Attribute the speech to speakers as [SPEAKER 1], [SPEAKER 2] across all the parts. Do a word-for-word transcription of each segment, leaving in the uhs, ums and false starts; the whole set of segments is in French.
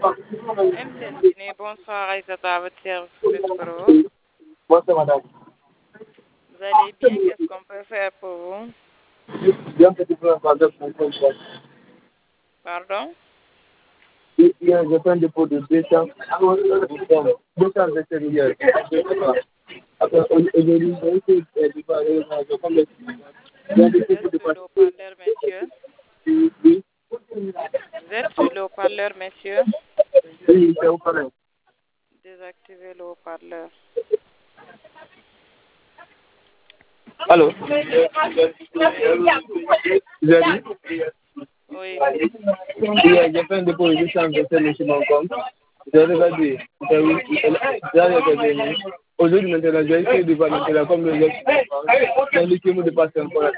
[SPEAKER 1] M T N Guinée, bonsoir Aïssata, à votre service Pro.
[SPEAKER 2] Bonsoir madame.
[SPEAKER 1] Vous allez bien? Qu'est-ce qu'on peut faire pour vous?
[SPEAKER 2] Bien que tu peux avoir deux pour comprendre.
[SPEAKER 1] Pardon?
[SPEAKER 2] Il y a un dépôt de deux cents, deux cents vétérinaires. Après, aujourd'hui, j'ai essayé de parler comme le...
[SPEAKER 1] Vous êtes sur le haut-parleur, monsieur?
[SPEAKER 2] Oui.
[SPEAKER 1] Vous êtes sur le haut-parleur, monsieur?
[SPEAKER 2] Oui, c'est haut-parleur.
[SPEAKER 1] Désactivez le haut-parleur.
[SPEAKER 2] Allô? Vous avez dit?
[SPEAKER 1] Oui.
[SPEAKER 2] Hier, j'ai fait un dépôt de deux cents vétérinaires sur mon compte. J'ai regardé. Aujourd'hui, maintenant, j'ai essayé de voir maintenant comme le geste. J'ai indiqué mon dépassé encore.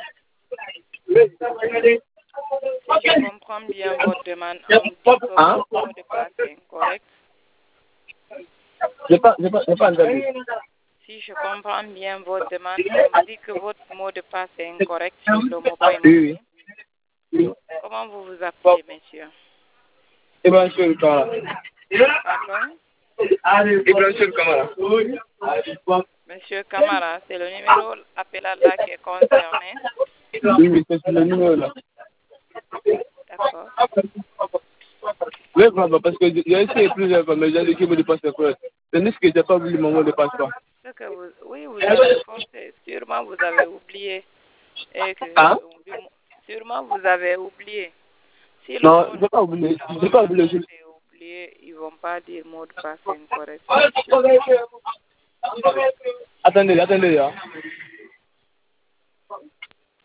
[SPEAKER 1] Si je comprends bien votre demande, on dit que
[SPEAKER 2] Hein?
[SPEAKER 1] votre mot de passe est incorrect.
[SPEAKER 2] Je n'ai pas, j'ai pas, j'ai pas entendu.
[SPEAKER 1] Si je comprends bien votre demande, on me dit que votre mot de passe est incorrect sur le mobile
[SPEAKER 2] Oui,
[SPEAKER 1] money.
[SPEAKER 2] oui.
[SPEAKER 1] Comment vous vous appelez, monsieur?
[SPEAKER 2] Ibrahim Kamara.
[SPEAKER 1] Pardon?
[SPEAKER 2] Ibrahim Kamara.
[SPEAKER 1] Monsieur Camara, c'est le numéro appelé-là qui est concerné.
[SPEAKER 2] Oui, oui, c'est le numéro là.
[SPEAKER 1] D'accord.
[SPEAKER 2] Oui, vraiment, parce que j'ai essayé plusieurs fois, mais j'ai dit qu'il me dépasse le correct. C'est juste que je n'ai pas voulu mon mot de passe pas.
[SPEAKER 1] Ce que vous, oui, vous avez forcé. Sûrement, vous avez oublié. Et que,
[SPEAKER 2] Hein?
[SPEAKER 1] sûrement, vous avez oublié. Si le
[SPEAKER 2] Non,
[SPEAKER 1] mot
[SPEAKER 2] je
[SPEAKER 1] de
[SPEAKER 2] n'ai pas oublié. Je n'ai pas oublié. Je...
[SPEAKER 1] passe est oublié, ils ne vont pas dire mot de passe incorrect.
[SPEAKER 2] Attendez, attendez, hein.